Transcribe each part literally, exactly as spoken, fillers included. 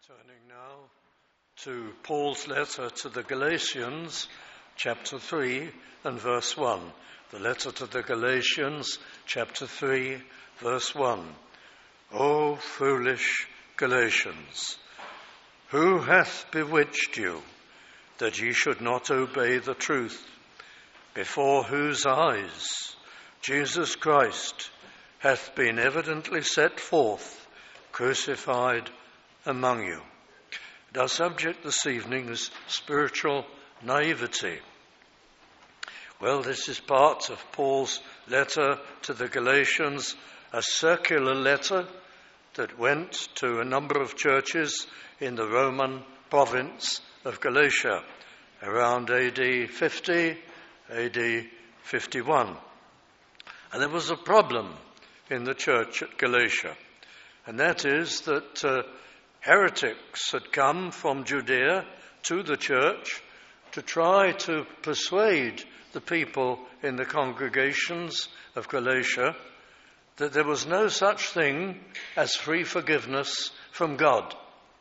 Turning now to Paul's letter to the Galatians, chapter three and verse one. The letter to the Galatians, chapter three, verse one. O foolish Galatians, who hath bewitched you, that ye should not obey the truth, before whose eyes Jesus Christ hath been evidently set forth, crucified among you. And our subject this evening is spiritual naivety. Well, this is part of Paul's letter to the Galatians, a circular letter that went to a number of churches in the Roman province of Galatia around A D fifty, A D fifty-one. And there was a problem in the church at Galatia, and that is that uh, heretics had come from Judea to the church to try to persuade the people in the congregations of Galatia that there was no such thing as free forgiveness from God.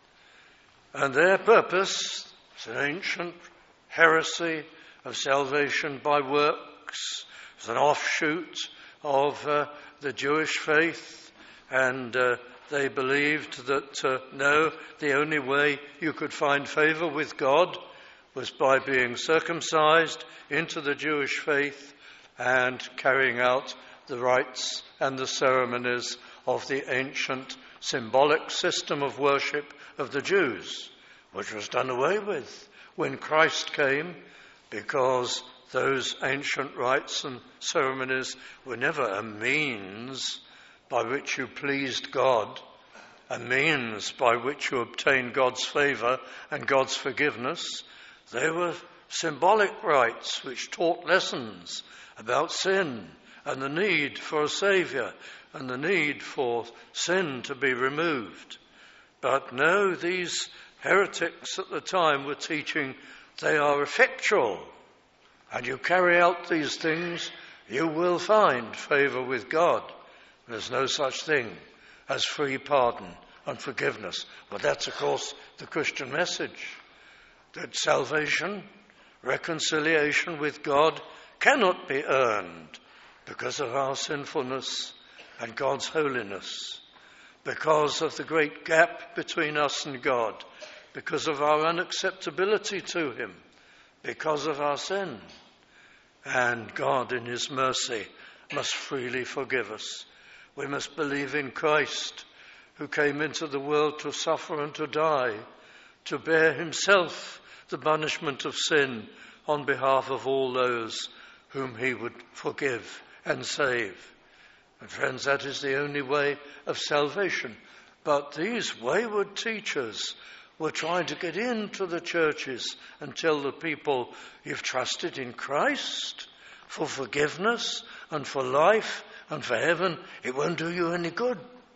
And their purpose is an ancient heresy of salvation by works. It's an offshoot of uh, the Jewish faith, and uh, they believed that, uh, no, the only way you could find favor with God was by being circumcised into the Jewish faith and carrying out the rites and the ceremonies of the ancient symbolic system of worship of the Jews, which was done away with when Christ came, because those ancient rites and ceremonies were never a means by which you pleased God, a means by which you obtained God's favor and God's forgiveness. They were symbolic rites which taught lessons about sin and the need for a savior and the need for sin to be removed. But no, these heretics at the time were teaching they are effectual, and you carry out these things, you will find favor with God. There's no such thing as free pardon and forgiveness. But that's, of course, the Christian message, that salvation, reconciliation with God cannot be earned because of our sinfulness and God's holiness, because of the great gap between us and God, because of our unacceptability to him, because of our sin. And God, in his mercy, must freely forgive us. We must believe in Christ, who came into the world to suffer and to die, to bear himself the punishment of sin on behalf of all those whom he would forgive and save. And friends, that is the only way of salvation. But these wayward teachers were trying to get into the churches and tell the people, you've trusted in Christ for forgiveness and for life and for heaven. It won't do you any good.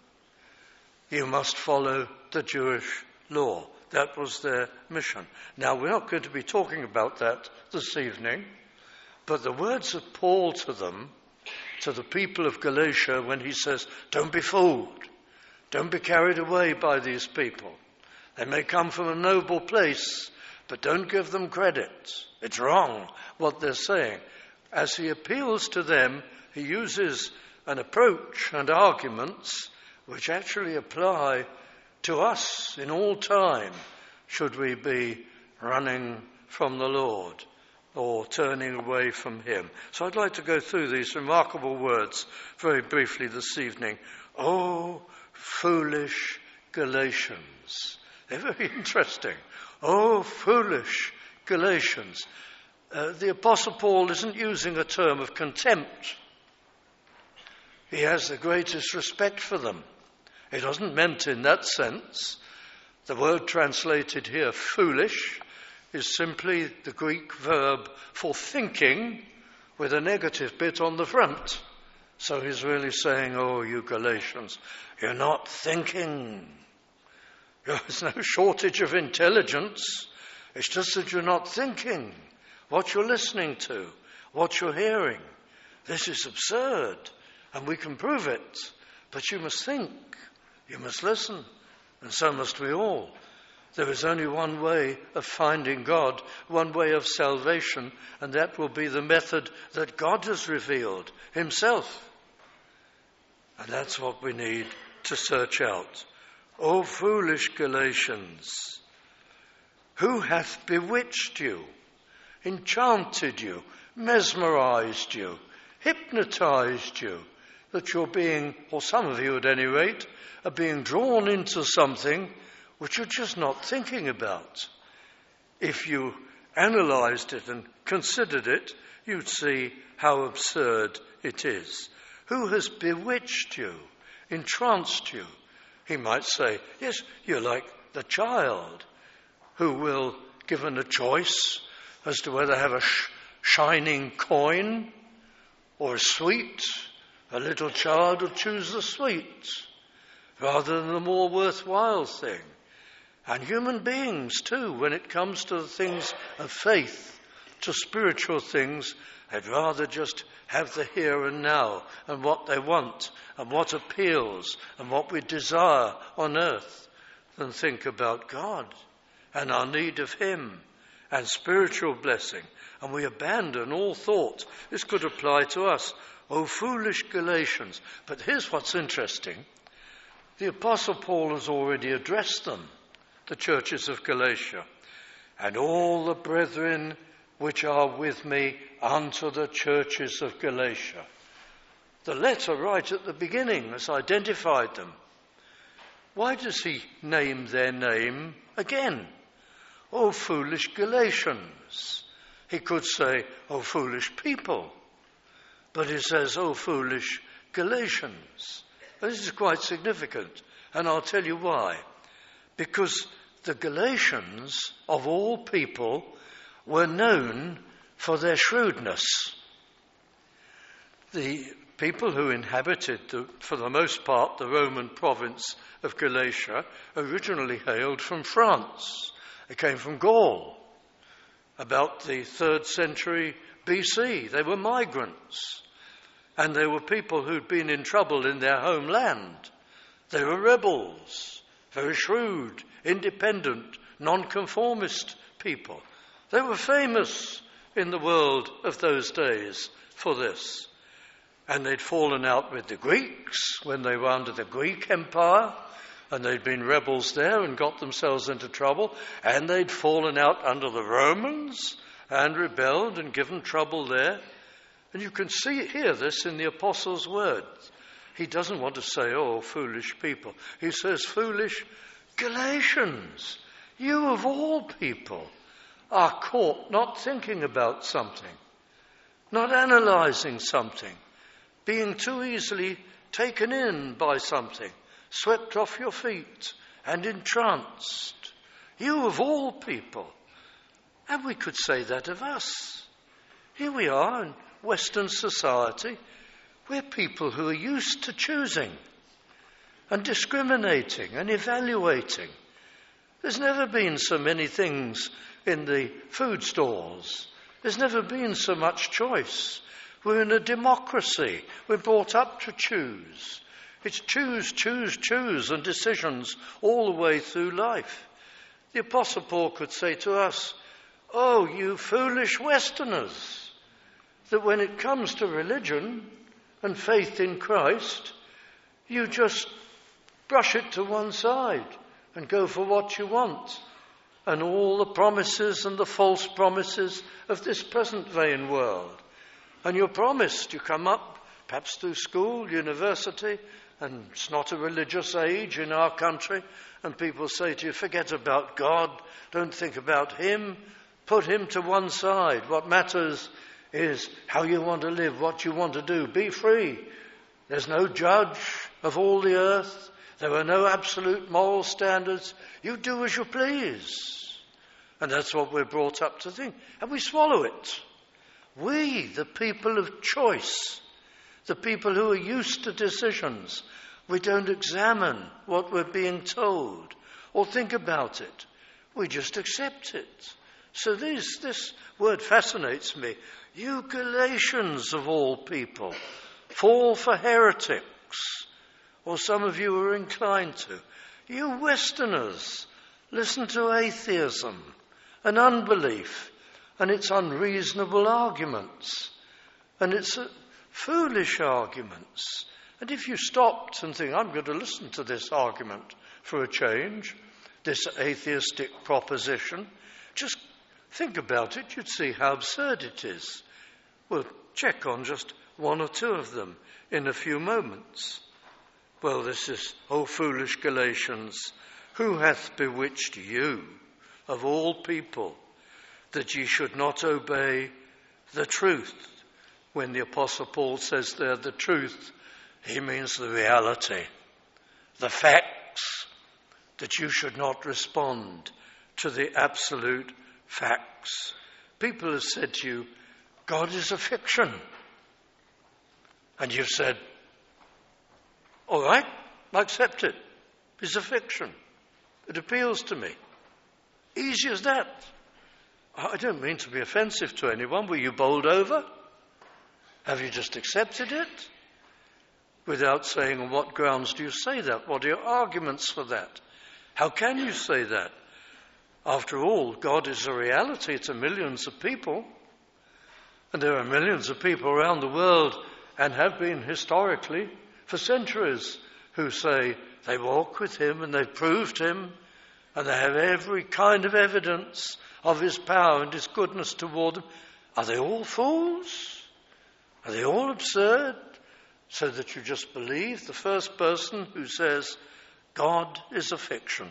You must follow the Jewish law. That was their mission. Now, we're not going to be talking about that this evening, but the words of Paul to them, to the people of Galatia, when he says, don't be fooled, don't be carried away by these people. They may come from a noble place, but don't give them credit. It's wrong what they're saying. As he appeals to them, he uses an approach and arguments which actually apply to us in all time, should we be running from the Lord or turning away from him. So I'd like to go through these remarkable words very briefly this evening. Oh, foolish Galatians. They're very interesting. Oh, foolish Galatians. Uh, the Apostle Paul isn't using a term of contempt. He has the greatest respect for them. It wasn't meant in that sense. The word translated here, foolish, is simply the Greek verb for thinking with a negative bit on the front. So he's really saying, oh, you Galatians, you're not thinking. There's no shortage of intelligence. It's just that you're not thinking what you're listening to, what you're hearing. This is absurd, and we can prove it. But you must think. You must listen, and so must we all. There is only one way of finding God, one way of salvation, and that will be the method that God has revealed himself. And that's what we need to search out. O foolish Galatians, who hath bewitched you, enchanted you, mesmerized you, hypnotized you, that you're being, or some of you at any rate, are being drawn into something which you're just not thinking about. If you analysed it and considered it, you'd see how absurd it is. Who has bewitched you, entranced you? He might say, yes, you're like the child who will, given a choice as to whether to have a sh- shining coin or a sweet, a little child will choose the sweet rather than the more worthwhile thing. And human beings too, when it comes to the things of faith, to spiritual things, they'd rather just have the here and now and what they want and what appeals and what we desire on earth than think about God and our need of him and spiritual blessing. And we abandon all thought. This could apply to us. Oh, foolish Galatians. But here's what's interesting. The Apostle Paul has already addressed them, the churches of Galatia. And all the brethren which are with me unto the churches of Galatia. The letter right at the beginning has identified them. Why does he name their name again? Oh, foolish Galatians. He could say, oh, foolish people. But he says, oh, foolish Galatians. And this is quite significant, and I'll tell you why. Because the Galatians, of all people, were known for their shrewdness. The people who inhabited, the, for the most part, the Roman province of Galatia originally hailed from France. They came from Gaul. About the third century B C, they were migrants. And they were people who'd been in trouble in their homeland. They were rebels, very shrewd, independent, nonconformist people. They were famous in the world of those days for this. And they'd fallen out with the Greeks when they were under the Greek Empire, and they'd been rebels there and got themselves into trouble, and they'd fallen out under the Romans and rebelled and given trouble there. And you can see, hear this in the Apostle's words. He doesn't want to say, oh, foolish people. He says, foolish Galatians, you of all people are caught not thinking about something, not analysing something, being too easily taken in by something, swept off your feet and entranced. You of all people. And we could say that of us. Here we are in Western society. We're people who are used to choosing and discriminating and evaluating. There's never been so many things in the food stalls. There's never been so much choice. We're in a democracy. We're brought up to choose. It's choose, choose, choose, and decisions all the way through life. The Apostle Paul could say to us, oh, you foolish Westerners, that when it comes to religion and faith in Christ, you just brush it to one side and go for what you want. And all the promises and the false promises of this present vain world. And you're promised, you come up, perhaps through school, university, and it's not a religious age in our country, and people say to you, forget about God, don't think about him, put him to one side. What matters is how you want to live, what you want to do. Be free. There's no judge of all the earth. There are no absolute moral standards. You do as you please. And that's what we're brought up to think. And we swallow it. We, the people of choice, the people who are used to decisions, we don't examine what we're being told or think about it. We just accept it. So this, this word fascinates me. You Galatians of all people fall for heretics, or some of you are inclined to. You Westerners Listen to atheism and unbelief and its unreasonable arguments and its uh, foolish arguments. And if you stopped and think, I'm going to listen to this argument for a change, this atheistic proposition, just think about it, you'd see how absurd it is. We'll check on just one or two of them in a few moments. Well, this is, O foolish Galatians, who hath bewitched you, of all people, that ye should not obey the truth? When the Apostle Paul says there the truth, he means the reality, the facts, that you should not respond to the absolute facts. People have said to you, God is a fiction. And you've said, all right, I accept it. It's a fiction. It appeals to me. Easy as that. I don't mean to be offensive to anyone. Were you bowled over? Have you just accepted it? Without saying, on what grounds do you say that? What are your arguments for that? How can you say that? After all, God is a reality to millions of people. And there are millions of people around the world, and have been historically for centuries, who say they walk with him and they've proved him, and they have every kind of evidence of his power and his goodness toward them. Are they all fools? Are they all absurd? So that you just believe the first person who says God is a fiction?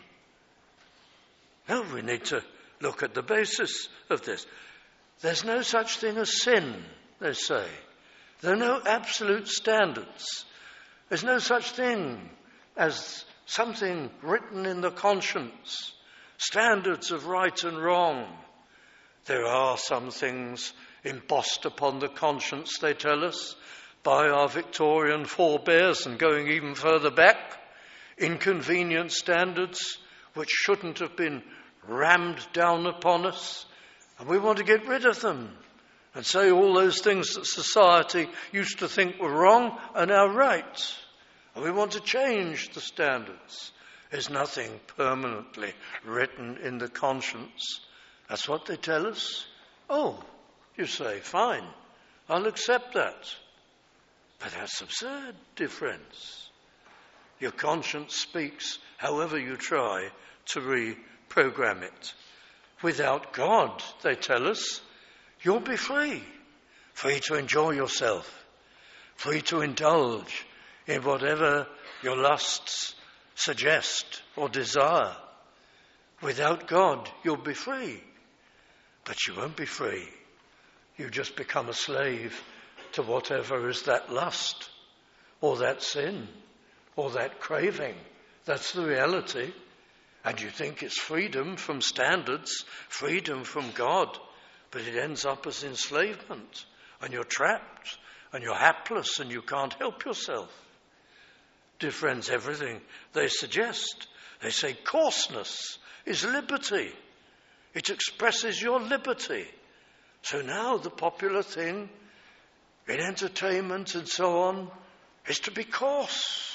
No, we need to look at the basis of this. There's no such thing as sin, they say. There are no absolute standards. There's no such thing as something written in the conscience, standards of right and wrong. There are some things embossed upon the conscience, they tell us, by our Victorian forebears, and going even further back, inconvenient standards which shouldn't have been rammed down upon us, and we want to get rid of them and say all those things that society used to think were wrong are now right. And we want to change the standards. There's nothing permanently written in the conscience. That's what they tell us. Oh, you say, fine, I'll accept that. But that's absurd, dear friends. Your conscience speaks however you try to reprogram it. Without God, they tell us, you'll be free. Free to enjoy yourself. Free to indulge in whatever your lusts suggest or desire. Without God, you'll be free. But you won't be free. You just become a slave to whatever is that lust, or that sin, or that craving. That's the reality. And you think it's freedom from standards, freedom from God, but it ends up as enslavement, and you're trapped, and you're hapless, and you can't help yourself. Dear friends, everything they suggest, they say coarseness is liberty. It expresses your liberty. So now the popular thing in entertainment and so on is to be coarse.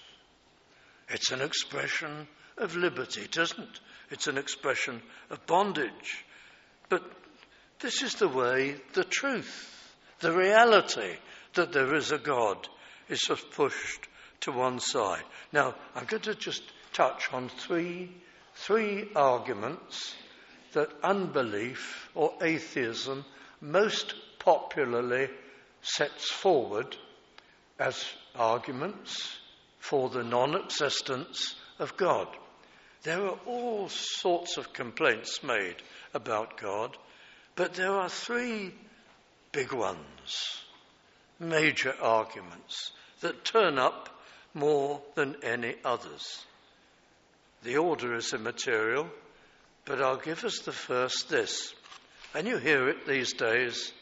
It's an expression of liberty, it isn't. It's an expression of bondage. But this is the way the truth, the reality that there is a God is just pushed to one side. Now, I'm going to just touch on three, three arguments that unbelief or atheism most popularly sets forward as arguments for the non-existence of God. There are all sorts of complaints made about God, but there are three big ones, major arguments that turn up more than any others. The order is immaterial, but I'll give us the first this, and you hear it these days.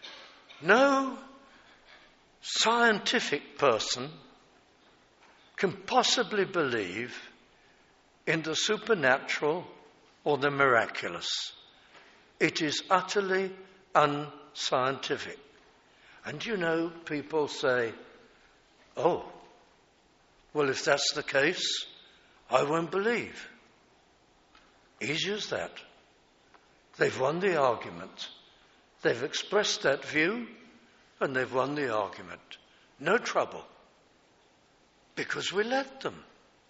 No scientific person can possibly believe in the supernatural or the miraculous. It is utterly unscientific. And you know, people say, oh, well, if that's the case, I won't believe. Easy as that. They've won the argument. They've expressed that view and they've won the argument. No trouble. Because we let them.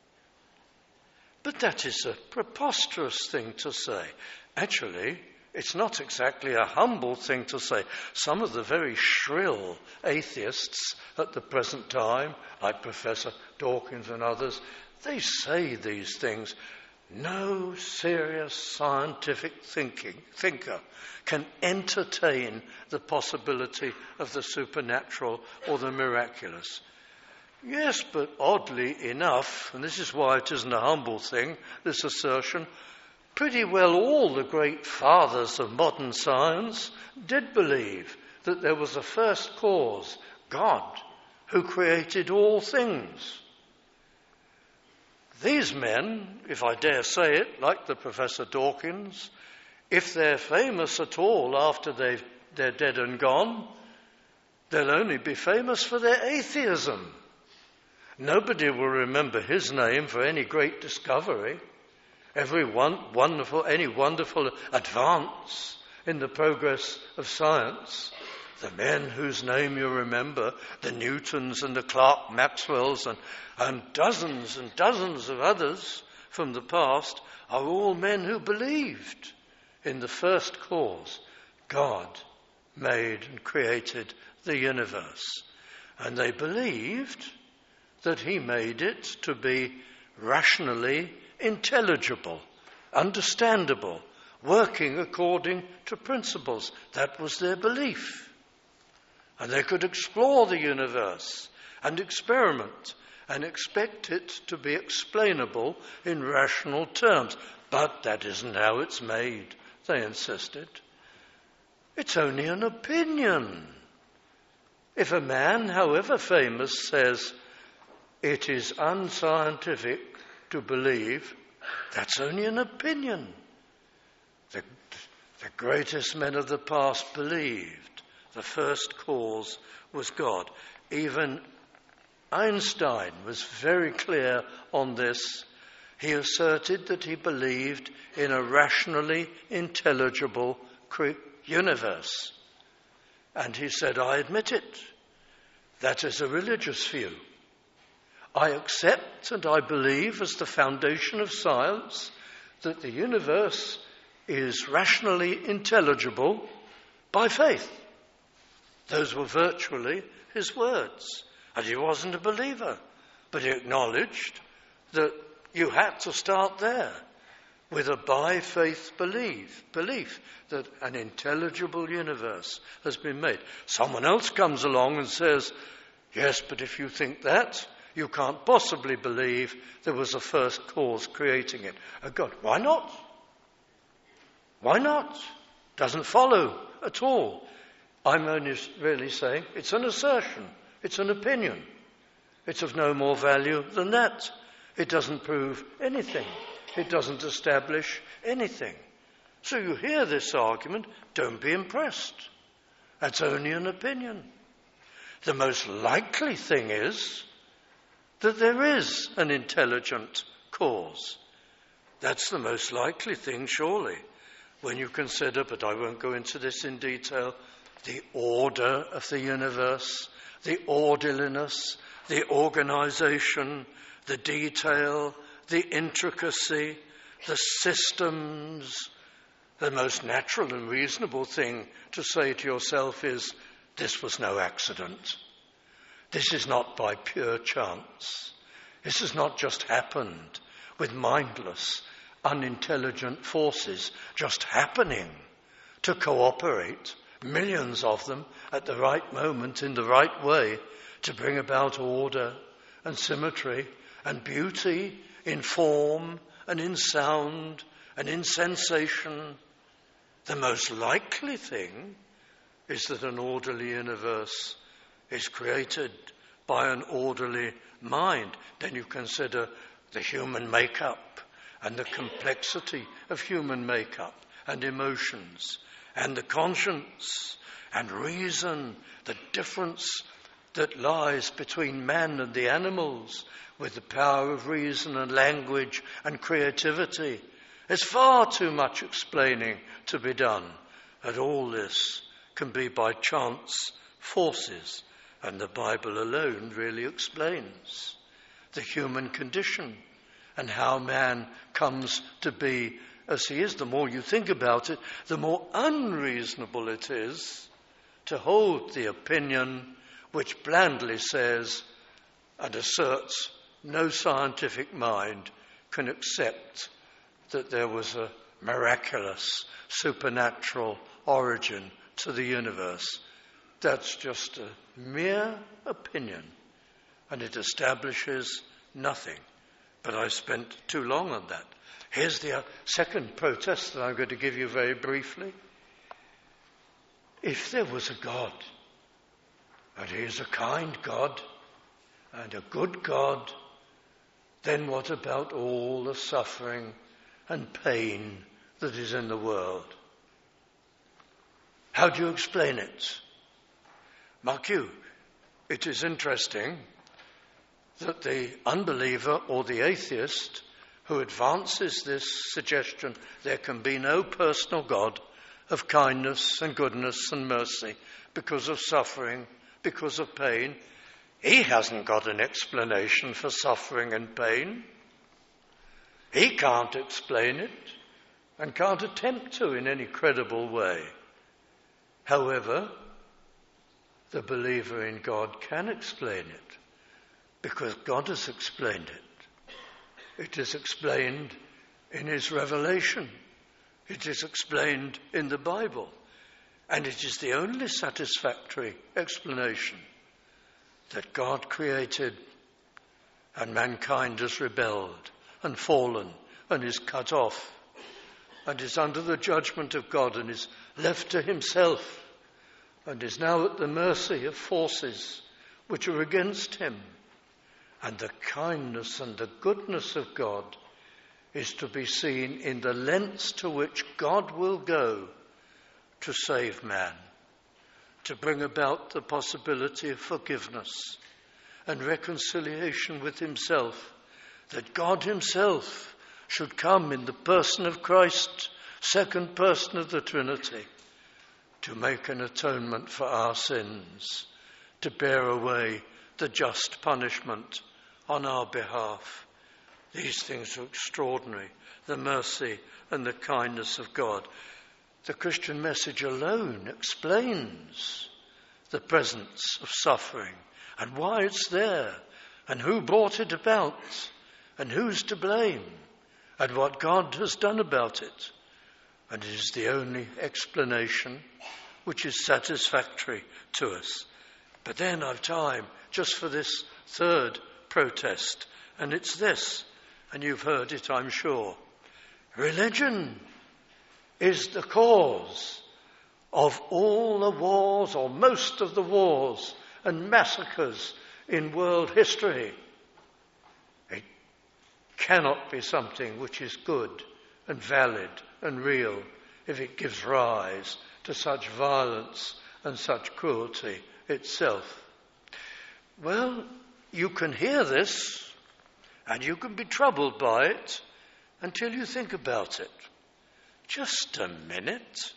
But that is a preposterous thing to say. Actually, it's not exactly a humble thing to say. Some of the very shrill atheists at the present time, like Professor Dawkins and others, they say these things. No serious scientific thinking, thinker can entertain the possibility of the supernatural or the miraculous. Yes, but oddly enough, and this is why it isn't a humble thing, this assertion, pretty well all the great fathers of modern science did believe that there was a first cause, God, who created all things. These men, if I dare say it, like the Professor Dawkins, if they're famous at all after they've, they're dead and gone, they'll only be famous for their atheism. Nobody will remember his name for any great discovery, every one, wonderful, any wonderful advance in the progress of science. The men whose name you remember, the Newtons and the Clerk Maxwells and, and dozens and dozens of others from the past, are all men who believed in the first cause. God made and created the universe. And they believed that he made it to be rationally intelligible, understandable, working according to principles. That was their belief. And they could explore the universe and experiment and expect it to be explainable in rational terms. But that isn't how it's made, they insisted. It's only an opinion. If a man, however famous, says it is unscientific to believe, that's only an opinion. The, the greatest men of the past believed the first cause was God. Even Einstein was very clear on this. He asserted that he believed in a rationally intelligible universe. And he said, I admit it. That is a religious view. I accept and I believe as the foundation of science that the universe is rationally intelligible by faith. Those were virtually his words. And he wasn't a believer, but he acknowledged that you had to start there with a by faith belief, belief that an intelligible universe has been made. Someone else comes along and says, yes, but if you think that, you can't possibly believe there was a first cause creating it. Oh God, why not? Why not? Doesn't follow at all. I'm only really saying it's an assertion. It's an opinion. It's of no more value than that. It doesn't prove anything. It doesn't establish anything. So you hear this argument, don't be impressed. That's only an opinion. The most likely thing is that there is an intelligent cause. That's the most likely thing, surely, when you consider, but I won't go into this in detail, the order of the universe, the orderliness, the organization, the detail, the intricacy, the systems. The most natural and reasonable thing to say to yourself is, this was no accident. This is not by pure chance. This has not just happened with mindless, unintelligent forces just happening to cooperate, millions of them at the right moment in the right way, to bring about order and symmetry and beauty in form and in sound and in sensation. The most likely thing is that an orderly universe is created by an orderly mind. Then you consider the human makeup and the complexity of human makeup and emotions and the conscience and reason, the difference that lies between man and the animals with the power of reason and language and creativity There's far too much explaining to be done, and all this can be by chance forces, and the Bible alone really explains the human condition and how man comes to be as he is. The more you think about it, the more unreasonable it is to hold the opinion which blandly says and asserts no scientific mind can accept that there was a miraculous, supernatural origin to the universe. That's just a mere opinion, and it establishes nothing. But I spent too long on that. Here's the second protest that I'm going to give you very briefly. If there was a God, and he is a kind God and a good God, then what about all the suffering and pain that is in the world? How do you explain it? Mark you, it is interesting that the unbeliever or the atheist who advances this suggestion, there can be no personal God of kindness and goodness and mercy because of suffering, because of pain, he hasn't got an explanation for suffering and pain. He can't explain it and can't attempt to in any credible way. However, the believer in God can explain it because God has explained it. It is explained in his revelation. It is explained in the Bible. And it is the only satisfactory explanation that God created and mankind has rebelled and fallen and is cut off and is under the judgment of God and is left to himself and is now at the mercy of forces which are against him. And the kindness and the goodness of God is to be seen in the lengths to which God will go to save man, to bring about the possibility of forgiveness and reconciliation with himself, that God himself should come in the person of Christ, second person of the Trinity, to make an atonement for our sins, to bear away the just punishment on our behalf. These things are extraordinary, the mercy and the kindness of God. The Christian message alone explains the presence of suffering and why it's there and who brought it about and who's to blame and what God has done about it. And it is the only explanation which is satisfactory to us. But then I've time just for this third protest, and it's this, and you've heard it, I'm sure. Religion is the cause of all the wars, or most of the wars and massacres in world history. It cannot be something which is good and valid and real if it gives rise to such violence and such cruelty itself. Well, you can hear this and you can be troubled by it until you think about it. Just a minute.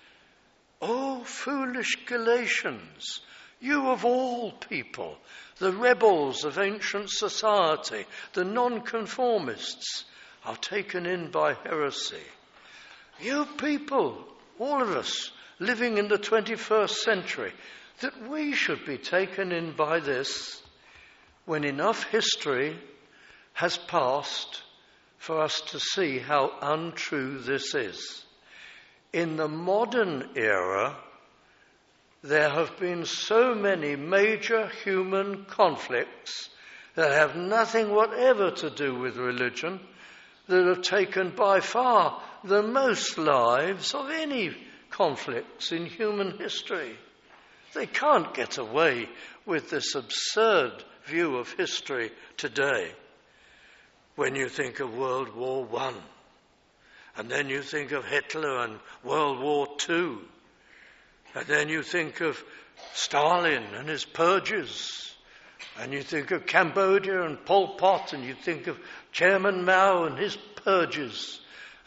Oh, foolish Galatians, you of all people, the rebels of ancient society, the nonconformists, are taken in by heresy. You people, all of us, living in the twenty-first century, that we should be taken in by this when enough history has passed for us to see how untrue this is. In the modern era, there have been so many major human conflicts that have nothing whatever to do with religion that have taken by far the most lives of any conflicts in human history. They can't get away with this absurd view of history today. When you think of World War One, and then you think of Hitler and World War Two, and then you think of Stalin and his purges, and you think of Cambodia and Pol Pot, and you think of Chairman Mao and his purges,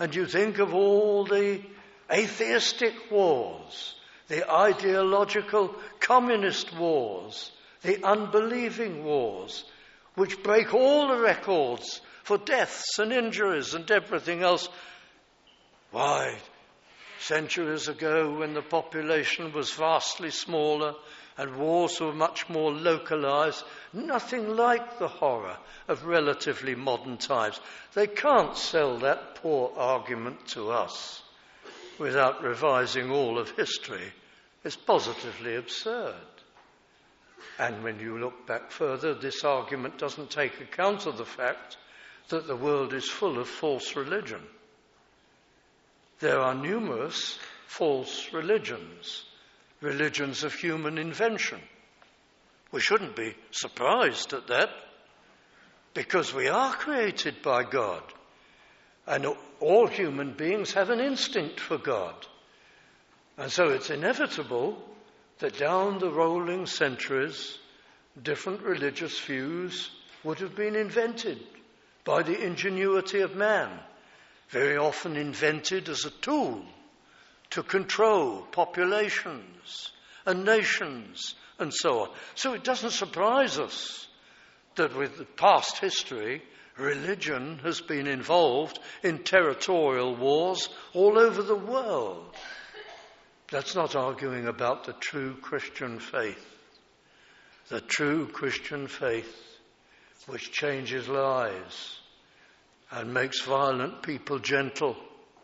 And you think of all the atheistic wars, the ideological communist wars, the unbelieving wars, which break all the records for deaths and injuries and everything else. Why, centuries ago, when the population was vastly smaller and wars were much more localized, nothing like the horror of relatively modern times. They can't sell that poor argument to us without revising all of history. It's positively absurd. And when you look back further, this argument doesn't take account of the fact that the world is full of false religion. There are numerous false religions, religions of human invention. We shouldn't be surprised at that, because we are created by God, and all human beings have an instinct for God. And so it's inevitable that down the rolling centuries, different religious views would have been invented by the ingenuity of man, very often invented as a tool to control populations and nations and so on. So it doesn't surprise us that with the past history, religion has been involved in territorial wars all over the world. That's not arguing about the true Christian faith. The true Christian faith which changes lives and makes violent people gentle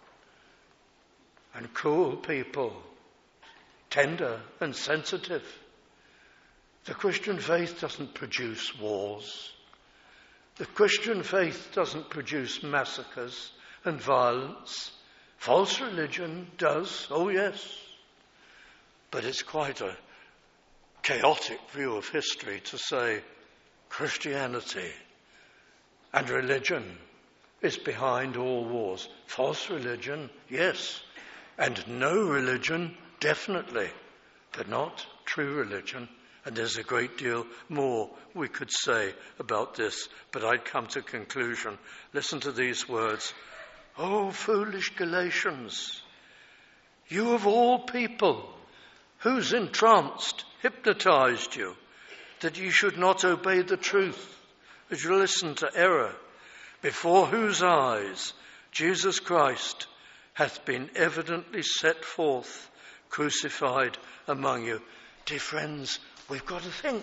and cruel people tender and sensitive. The Christian faith doesn't produce wars. The Christian faith doesn't produce massacres and violence. False religion does, oh yes. But it's quite a chaotic view of history to say Christianity and religion is behind all wars. False religion, yes. And no religion, definitely. But not true religion. And there's a great deal more we could say about this. But I'd come to conclusion. Listen to these words. Oh, foolish Galatians, you of all people, who's entranced, hypnotized you, that you should not obey the truth, that you listen to error, before whose eyes Jesus Christ hath been evidently set forth, crucified among you. Dear friends, we've got to think.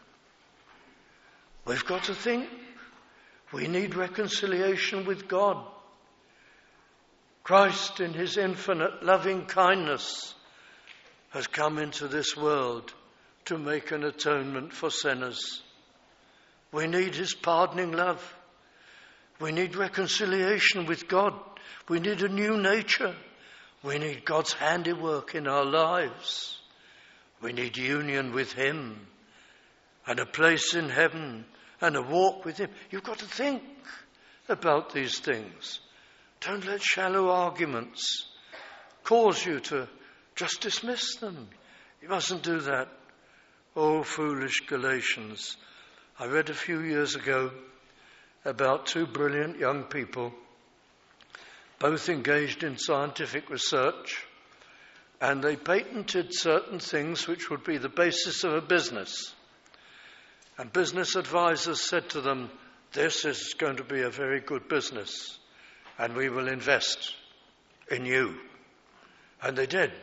We've got to think. We need reconciliation with God. Christ, in his infinite loving kindness, has come into this world to make an atonement for sinners. We need his pardoning love. We need reconciliation with God. We need a new nature. We need God's handiwork in our lives. We need union with him and a place in heaven and a walk with him. You've got to think about these things. Don't let shallow arguments cause you to just dismiss them. You mustn't do that. Oh, foolish Galatians. I read a few years ago about two brilliant young people, both engaged in scientific research, and they patented certain things which would be the basis of a business. And business advisors said to them, this is going to be a very good business, and we will invest in you. And they did.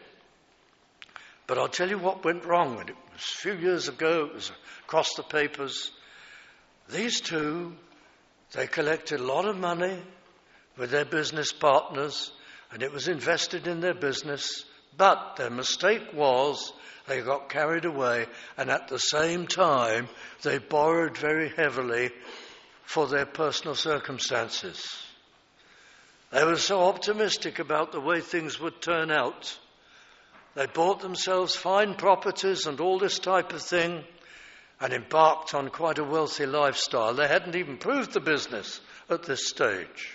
But I'll tell you what went wrong. And it was a few years ago, it was across the papers. These two, they collected a lot of money with their business partners, and it was invested in their business. But their mistake was they got carried away, and at the same time, they borrowed very heavily for their personal circumstances. They were so optimistic about the way things would turn out. They bought themselves fine properties and all this type of thing and embarked on quite a wealthy lifestyle. They hadn't even proved the business at this stage.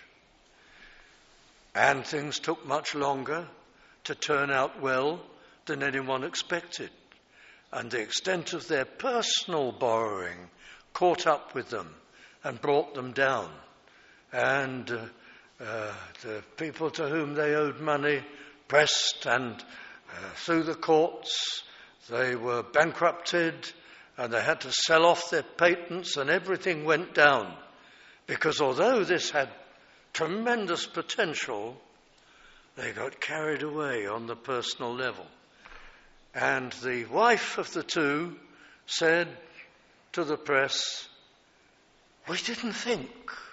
And things took much longer to turn out well than anyone expected. And the extent of their personal borrowing caught up with them and brought them down. And uh, uh, the people to whom they owed money pressed, and uh, through the courts they were bankrupted, and they had to sell off their patents, and everything went down. Because although this had tremendous potential, they got carried away on the personal level. And the wife of the two said to the press, "We didn't think.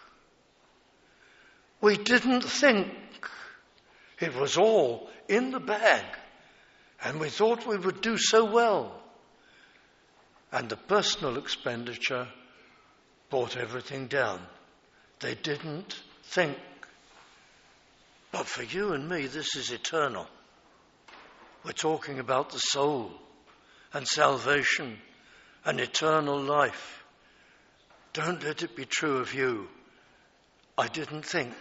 We didn't think. It was all in the bag, and we thought we would do so well." And the personal expenditure brought everything down. They didn't think. But for you and me, this is eternal. We're talking about the soul and salvation and eternal life. Don't let it be true of you. I didn't think.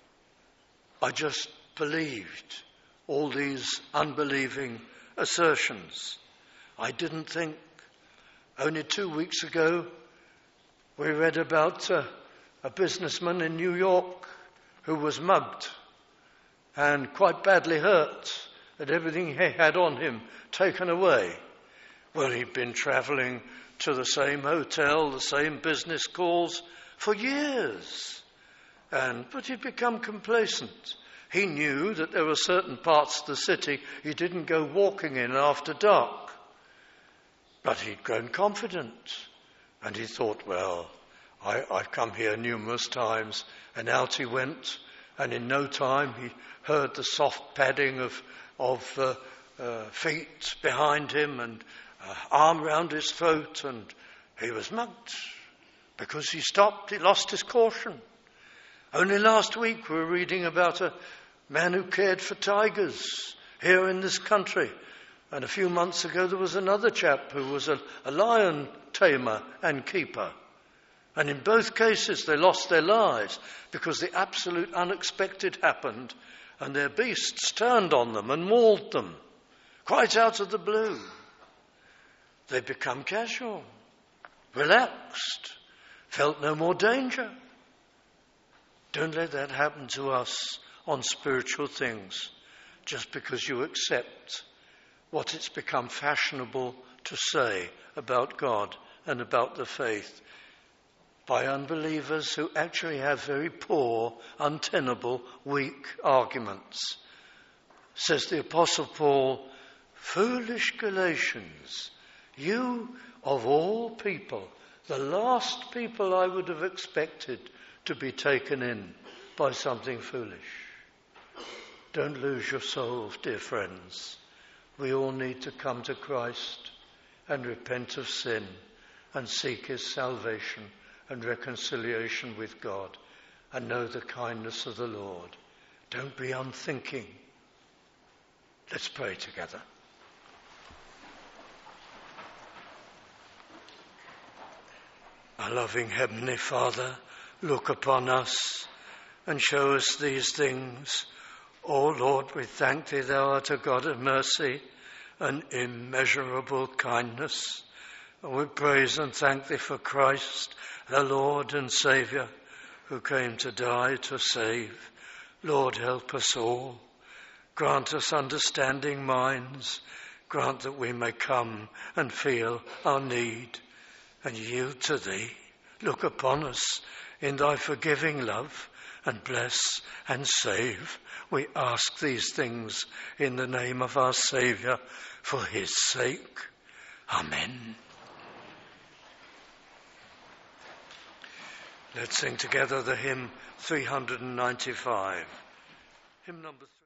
I just believed all these unbelieving assertions. I didn't think. Only two weeks ago, we read about uh, a businessman in New York who was mugged and quite badly hurt, and everything he had on him taken away. Well, he'd been travelling to the same hotel, the same business calls for years. And but he'd become complacent. He knew that there were certain parts of the city he didn't go walking in after dark. But he'd grown confident. And he thought, well, I, I've come here numerous times. And out he went. And in no time he heard the soft padding of, of uh, uh, feet behind him and uh, arm round his throat. And he was mugged. Because he stopped, he lost his caution. Only last week we were reading about a man who cared for tigers here in this country. And a few months ago there was another chap who was a, a lion tamer and keeper. And in both cases they lost their lives because the absolute unexpected happened and their beasts turned on them and mauled them, quite out of the blue. They become casual, relaxed, felt no more danger. Don't let that happen to us on spiritual things, just because you accept what it's become fashionable to say about God and about the faith by unbelievers who actually have very poor, untenable, weak arguments. Says the Apostle Paul, "Foolish Galatians, you of all people, the last people I would have expected to be taken in by something foolish." Don't lose your souls, dear friends. We all need to come to Christ and repent of sin and seek his salvation and reconciliation with God and know the kindness of the Lord. Don't be unthinking. Let's pray together. Our loving Heavenly Father, look upon us and show us these things. O Lord, we thank thee, thou art a God of mercy and immeasurable kindness. And we praise and thank thee for Christ, the Lord and Saviour, who came to die to save. Lord, help us all. Grant us understanding minds. Grant that we may come and feel our need and yield to thee. Look upon us in thy forgiving love and bless and save. We ask these things in the name of our Saviour for his sake. Amen. Let's sing together the hymn three hundred ninety-five. Hymn number